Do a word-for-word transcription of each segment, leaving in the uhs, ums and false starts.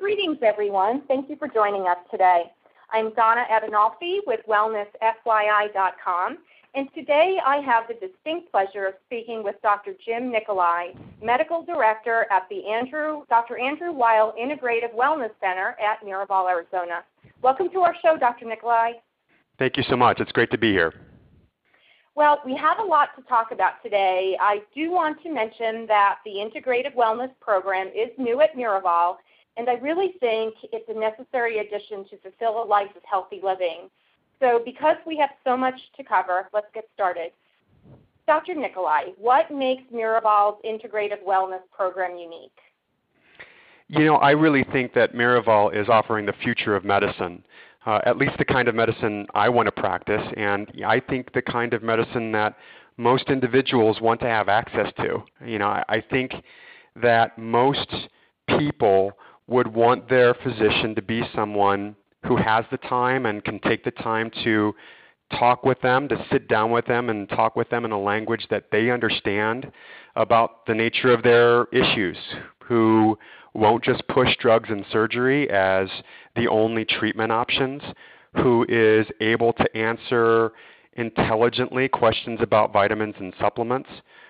Greetings, everyone. Thank you for joining us today. I'm Donna Adinolfi with wellness f y i dot com, and today I have the distinct pleasure of speaking with Doctor Jim Nicolai, Medical Director at the Andrew, Doctor Andrew Weil Integrative Wellness Center at Miraval, Arizona. Welcome to our show, Doctor Nicolai. Thank you so much. It's great to be here. Well, we have a lot to talk about today. I do want to mention that the Integrative Wellness Program is new at Miraval, and I really think it's a necessary addition to fulfill a life of healthy living. So because we have so much to cover, let's get started. Doctor Nicolai, what makes Miraval's Integrative Wellness Program unique? You know, I really think that Miraval is offering the future of medicine. Uh, at least the kind of medicine I want to practice, and I think the kind of medicine that most individuals want to have access to. You know, I, I think that most people would want their physician to be someone who has the time and can take the time to talk with them, to sit down with them and talk with them in a language that they understand about the nature of their issues, who won't just push drugs and surgery as the only treatment options, who is able to answer intelligently questions about vitamins and supplements,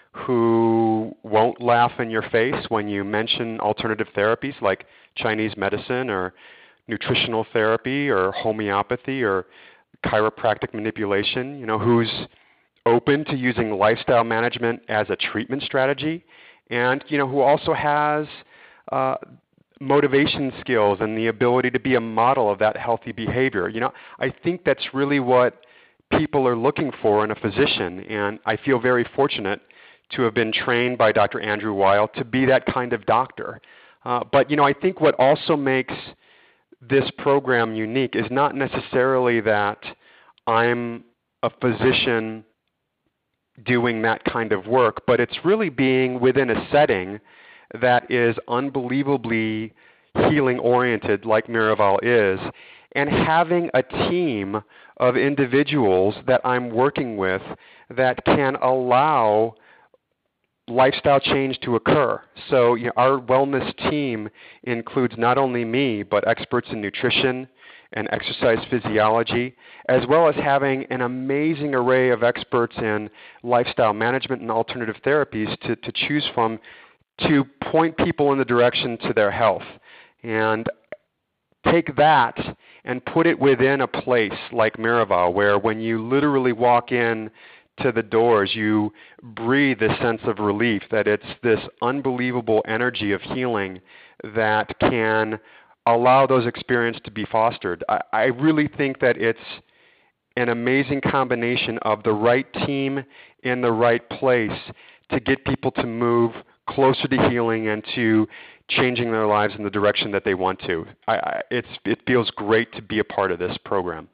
who won't laugh in your face when you mention alternative therapies like Chinese medicine or nutritional therapy or homeopathy or chiropractic manipulation, you know, who's open to using lifestyle management as a treatment strategy, and, you know, who also has uh, motivation skills and the ability to be a model of that healthy behavior. You know, I think that's really what people are looking for in a physician, and I feel very fortunate to have been trained by Doctor Andrew Weil to be that kind of doctor. Uh, but, you know, I think what also makes this program unique is not necessarily that I'm a physician doing that kind of work, but it's really being within a setting that is unbelievably healing-oriented like Miraval is, and having a team of individuals that I'm working with that can allow lifestyle change to occur. So, you know, our wellness team includes not only me, but experts in nutrition and exercise physiology, as well as having an amazing array of experts in lifestyle management and alternative therapies to, to choose from to point people in the direction to their health. And take that and put it within a place like Miraval, where when you literally walk in to the doors, you breathe this sense of relief that it's this unbelievable energy of healing that can allow those experiences to be fostered. I, I really think that it's an amazing combination of the right team in the right place to get people to move closer to healing and to changing their lives in the direction that they want to. I, I, it's, it feels great to be a part of this program.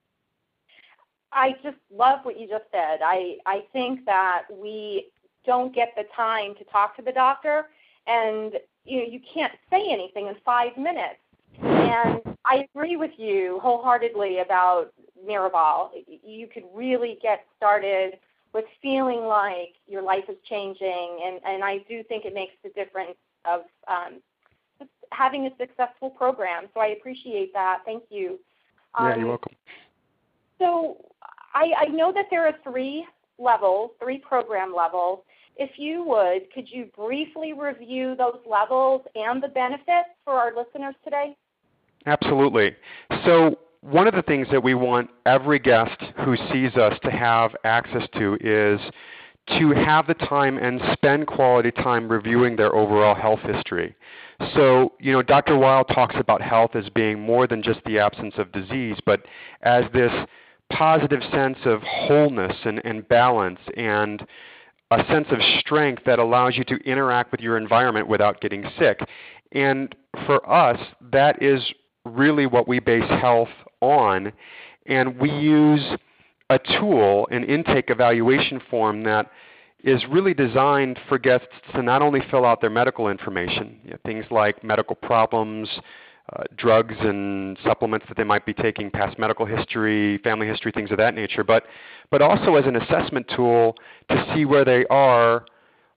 I just love what you just said. I, I think that we don't get the time to talk to the doctor, and you know, you can't say anything in five minutes. And I agree with you wholeheartedly about Miraval. You could really get started with feeling like your life is changing, and, and I do think it makes the difference of um, just having a successful program. So I appreciate that. Thank you. Um, yeah, you're welcome. So I, I know that there are three levels, three program levels. If you would, could you briefly review those levels and the benefits for our listeners today? Absolutely. So one of the things that we want every guest who sees us to have access to is to have the time and spend quality time reviewing their overall health history. So, you know, Doctor Weil talks about health as being more than just the absence of disease, but as this positive sense of wholeness and, and balance and a sense of strength that allows you to interact with your environment without getting sick. And for us, that is really what we base health on, and we use a tool, an intake evaluation form that is really designed for guests to not only fill out their medical information, you know, things like medical problems, uh, drugs and supplements that they might be taking, past medical history, family history, things of that nature, but, but also as an assessment tool to see where they are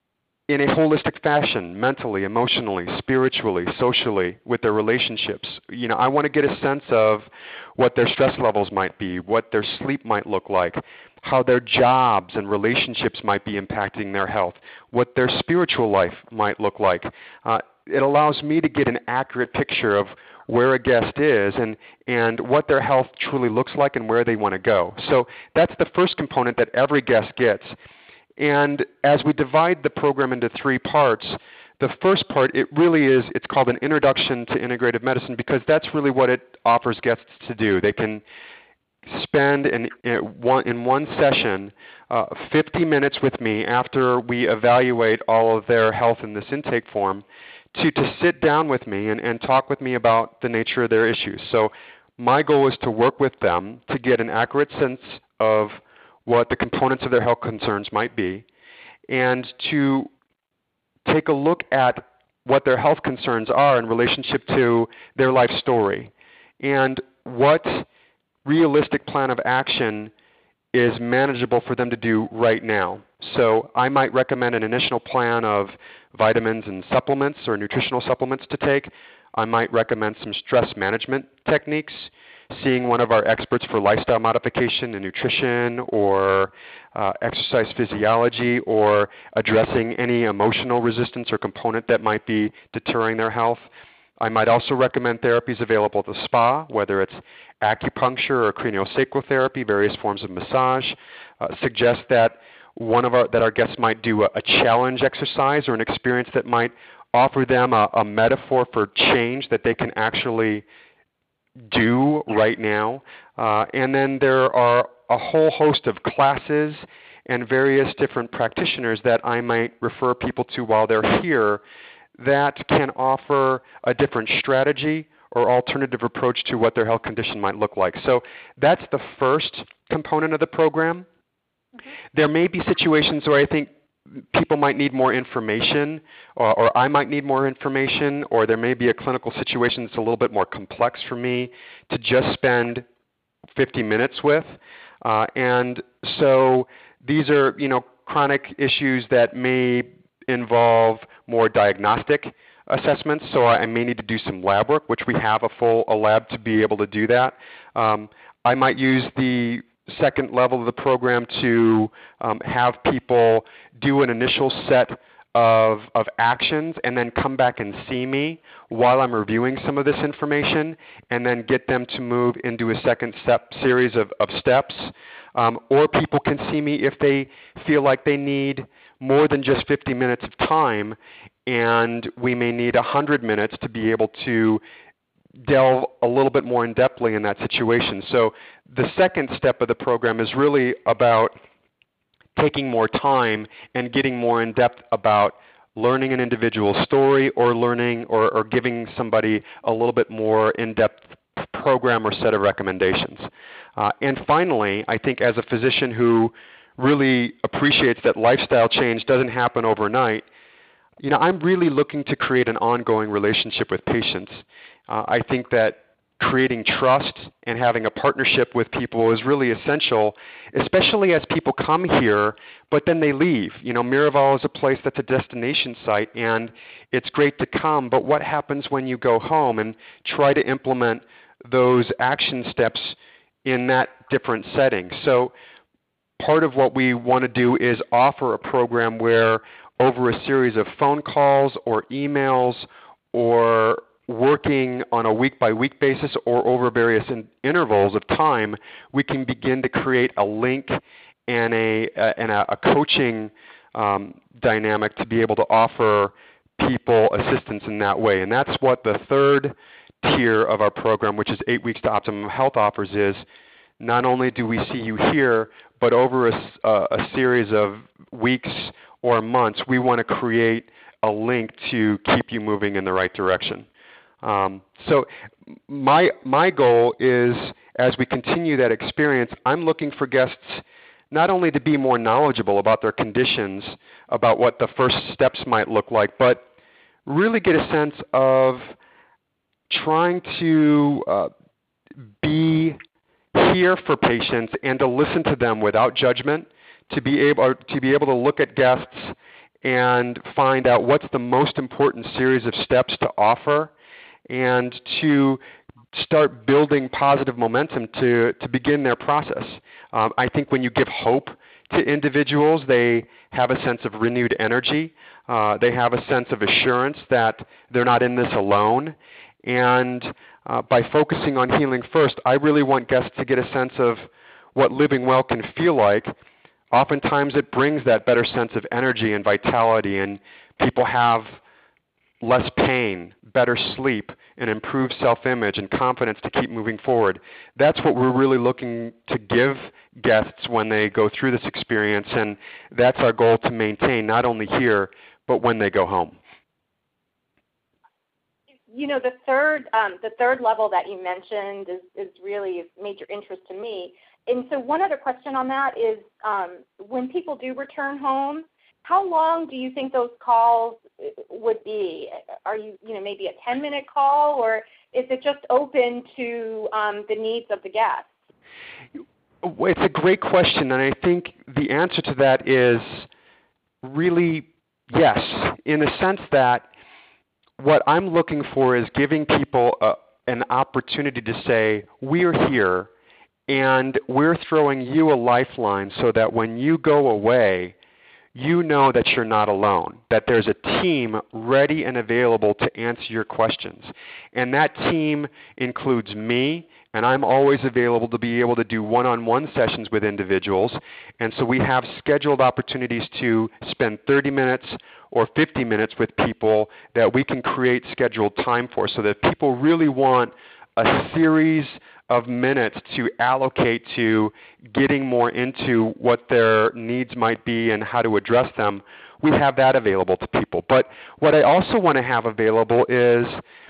in a holistic fashion, mentally, emotionally, spiritually, socially, with their relationships. You know, I want to get a sense of what their stress levels might be, what their sleep might look like, how their jobs and relationships might be impacting their health, what their spiritual life might look like. Uh, it allows me to get an accurate picture of where a guest is and, and what their health truly looks like and where they want to go. So that's the first component that every guest gets. And as we divide the program into three parts, the first part, it really is, it's called an introduction to integrative medicine because that's really what it offers guests to do. They can spend in, in, one, in one session uh, fifty minutes with me after we evaluate all of their health in this intake form to, to sit down with me and, and talk with me about the nature of their issues. So my goal is to work with them to get an accurate sense of what the components of their health concerns might be, and to take a look at what their health concerns are in relationship to their life story, and what realistic plan of action is manageable for them to do right now. So I might recommend an initial plan of vitamins and supplements or nutritional supplements to take. I might recommend some stress management techniques, seeing one of our experts for lifestyle modification and nutrition, or uh, exercise physiology, or addressing any emotional resistance or component that might be deterring their health. I might also recommend therapies available at the spa, whether it's acupuncture or craniosacral therapy, various forms of massage. Uh, suggest that one of our that our guests might do a, a challenge exercise or an experience that might offer them a, a metaphor for change that they can actually do right now. Uh, and then there are a whole host of classes and various different practitioners that I might refer people to while they're here that can offer a different strategy or alternative approach to what their health condition might look like. So that's the first component of the program. Mm-hmm. There may be situations where I think people might need more information, or, or I might need more information, or there may be a clinical situation that's a little bit more complex for me to just spend fifty minutes with. Uh, and so these are, you know, chronic issues that may involve more diagnostic assessments, so I may need to do some lab work, which we have a full a lab to be able to do that. Um, I might use the second level of the program to um, have people do an initial set of, of actions and then come back and see me while I'm reviewing some of this information, and then get them to move into a second step series of, of steps. Um, or people can see me if they feel like they need more than just fifty minutes of time, and we may need one hundred minutes to be able to delve a little bit more in-depthly in that situation. So the second step of the program is really about taking more time and getting more in-depth about learning an individual story, or learning or, or giving somebody a little bit more in-depth program or set of recommendations. Uh, and finally, I think as a physician who really appreciates that lifestyle change doesn't happen overnight, you know, I'm really looking to create an ongoing relationship with patients. Uh, I think that creating trust and having a partnership with people is really essential, especially as people come here, but then they leave. You know, Miraval is a place that's a destination site, and it's great to come, but what happens when you go home? And try to implement those action steps in that different setting. So part of what we want to do is offer a program where over a series of phone calls or emails, or working on a week-by-week basis or over various in intervals of time, we can begin to create a link and a, uh, and a, a coaching um, dynamic to be able to offer people assistance in that way. And that's what the third tier of our program, which is Eight Weeks to Optimum Health, offers is not only do we see you here, but over a, uh, a series of weeks or months, we want to create a link to keep you moving in the right direction. Um, so my, my goal is, as we continue that experience, I'm looking for guests not only to be more knowledgeable about their conditions, about what the first steps might look like, but really get a sense of trying to uh, be here for patients and to listen to them without judgment, to be able to be able to look at guests and find out what's the most important series of steps to offer, and to start building positive momentum to, to begin their process. Um, I think when you give hope to individuals, they have a sense of renewed energy. Uh, they have a sense of assurance that they're not in this alone. And uh, by focusing on healing first, I really want guests to get a sense of what living well can feel like. Oftentimes it brings that better sense of energy and vitality, and people have less pain, better sleep, and improved self-image and confidence to keep moving forward. That's what we're really looking to give guests when they go through this experience, and that's our goal to maintain not only here, but when they go home. You know, the third um, the third level that you mentioned is, is really of major interest to me. And so one other question on that is, um, when people do return home, how long do you think those calls would be? Are you, you know, maybe a ten-minute call, or is it just open to um, the needs of the guests? It's a great question, and I think the answer to that is really yes, in the sense that what I'm looking for is giving people a, an opportunity to say, we're here, and we're throwing you a lifeline so that when you go away, you know that you're not alone, that there's a team ready and available to answer your questions. And that team includes me, and I'm always available to be able to do one-on-one sessions with individuals. And so we have scheduled opportunities to spend thirty minutes or fifty minutes with people that we can create scheduled time for, so that people really want a series of minutes to allocate to getting more into what their needs might be and how to address them. We have that available to people. But what I also want to have available is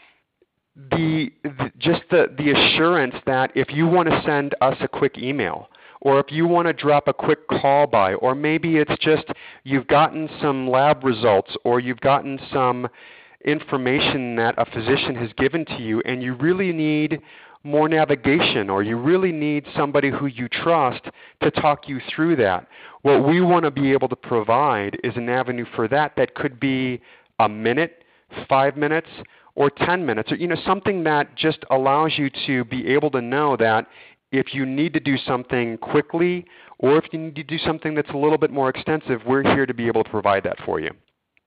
the, the just the, the assurance that if you want to send us a quick email, or if you want to drop a quick call by, or maybe it's just you've gotten some lab results, or you've gotten some information that a physician has given to you and you really need more navigation, or you really need somebody who you trust to talk you through that. What we want to be able to provide is an avenue for that that could be a minute, five minutes, or ten minutes, or you know, something that just allows you to be able to know that if you need to do something quickly, or if you need to do something that's a little bit more extensive, we're here to be able to provide that for you.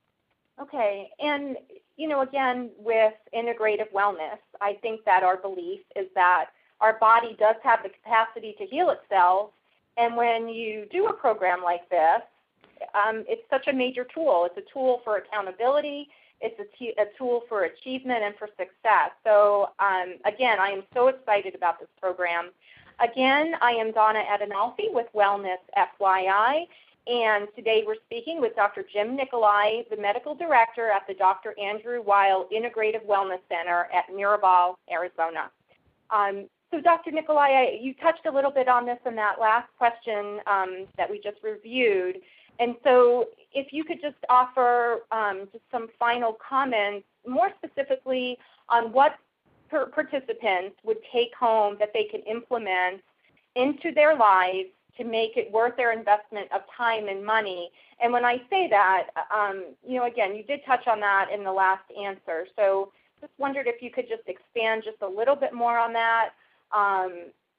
Okay, and you know, again, with integrative wellness, I think that our belief is that our body does have the capacity to heal itself, and when you do a program like this, um, it's such a major tool. It's a tool for accountability. It's a, t- a tool for achievement and for success. So, um, again, I am so excited about this program. Again, I am Donna Adinolfi with Wellness F Y I. And today we're speaking with Doctor Jim Nicolai, the Medical Director at the Doctor Andrew Weil Integrative Wellness Center at Miraval, Arizona. Um, so Doctor Nicolai, I, you touched a little bit on this in that last question um, that we just reviewed. And so if you could just offer um, just some final comments, more specifically on what per- participants would take home that they can implement into their lives to make it worth their investment of time and money. And when I say that, um, you know, again, you did touch on that in the last answer. So just wondered if you could just expand just a little bit more on that, um,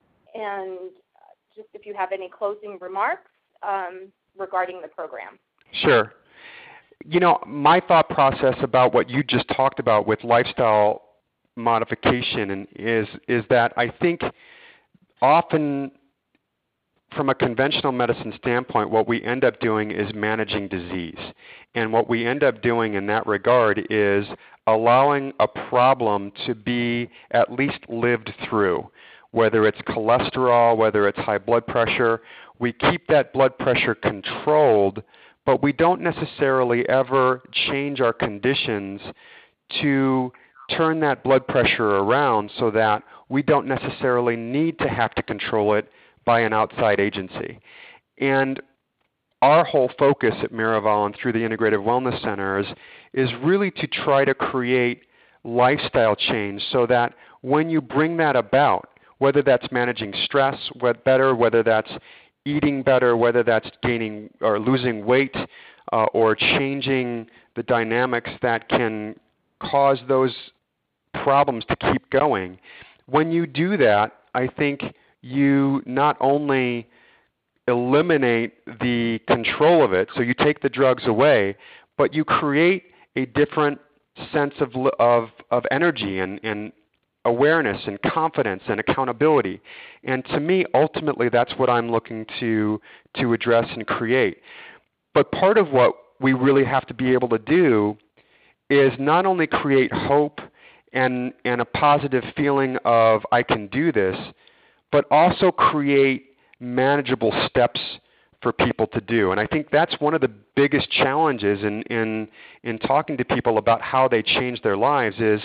and just if you have any closing remarks um, regarding the program. Sure. You know, my thought process about what you just talked about with lifestyle modification and is is that I think often from a conventional medicine standpoint, what we end up doing is managing disease. And what we end up doing in that regard is allowing a problem to be at least lived through. Whether it's cholesterol, whether it's high blood pressure, we keep that blood pressure controlled, but we don't necessarily ever change our conditions to turn that blood pressure around so that we don't necessarily need to have to control it by an outside agency. And our whole focus at Miraval and through the Integrative Wellness Centers is really to try to create lifestyle change so that when you bring that about, whether that's managing stress better, whether that's eating better, whether that's gaining or losing weight, uh, or changing the dynamics that can cause those problems to keep going. When you do that, I think you not only eliminate the control of it, so you take the drugs away, but you create a different sense of, of, of energy and, and awareness and confidence and accountability. And to me, ultimately, that's what I'm looking to, to address and create. But part of what we really have to be able to do is not only create hope and, and a positive feeling of I can do this, but also create manageable steps for people to do. And I think that's one of the biggest challenges in, in, in talking to people about how they change their lives is,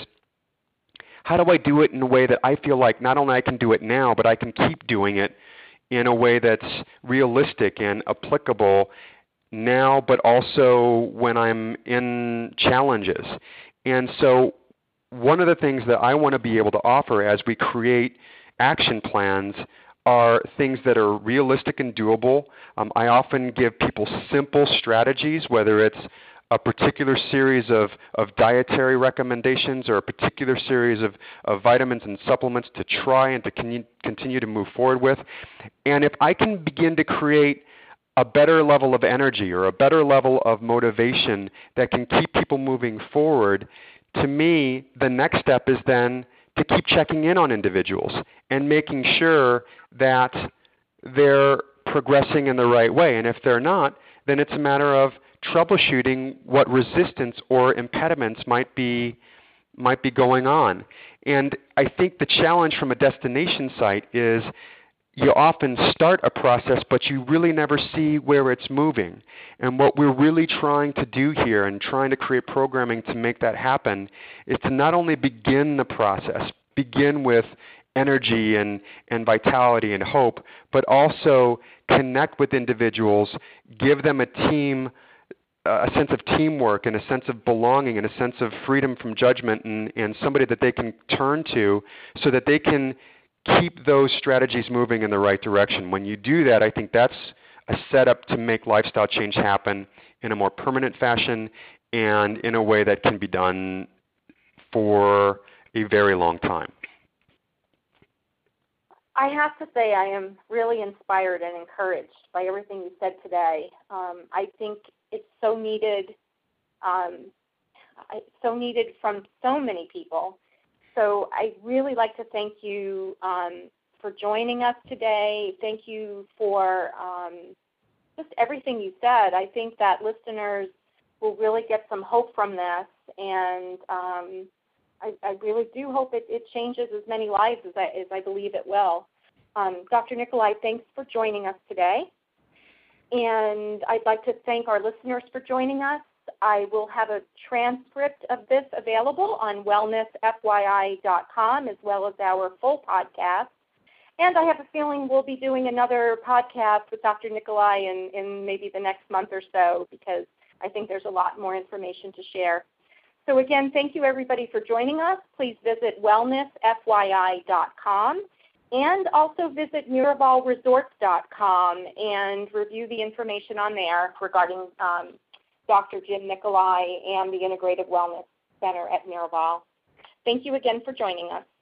how do I do it in a way that I feel like not only I can do it now, but I can keep doing it in a way that's realistic and applicable now, but also when I'm in challenges. And so one of the things that I want to be able to offer as we create action plans are things that are realistic and doable. Um, I often give people simple strategies, whether it's a particular series of, of dietary recommendations or a particular series of, of vitamins and supplements to try and to con- continue to move forward with. And if I can begin to create a better level of energy or a better level of motivation that can keep people moving forward, to me, the next step is then to keep checking in on individuals and making sure that they're progressing in the right way. And if they're not, then it's a matter of troubleshooting what resistance or impediments might be might be going on. And I think the challenge from a destination site is you often start a process, but you really never see where it's moving. And what we're really trying to do here and trying to create programming to make that happen is to not only begin the process, begin with energy and, and vitality and hope, but also connect with individuals, give them a team, a sense of teamwork and a sense of belonging and a sense of freedom from judgment and, and somebody that they can turn to so that they can keep those strategies moving in the right direction. When you do that, I think that's a setup to make lifestyle change happen in a more permanent fashion and in a way that can be done for a very long time. I have to say I am really inspired and encouraged by everything you said today. Um, I think it's so needed, um, so needed from so many people. So I really like to thank you um, for joining us today. Thank you for um, just everything you said. I think that listeners will really get some hope from this, and um, I, I really do hope it, it changes as many lives as I, as I believe it will. Um, Doctor Nicolai, thanks for joining us today. And I'd like to thank our listeners for joining us. I will have a transcript of this available on wellness f y i dot com as well as our full podcast. And I have a feeling we'll be doing another podcast with Doctor Nicolai in, in maybe the next month or so because I think there's a lot more information to share. So again, thank you everybody for joining us. Please visit wellness f y i dot com and also visit miraval resorts dot com and review the information on there regarding um, Doctor Jim Nicolai and the Integrative Wellness Center at Miraval. Thank you again for joining us.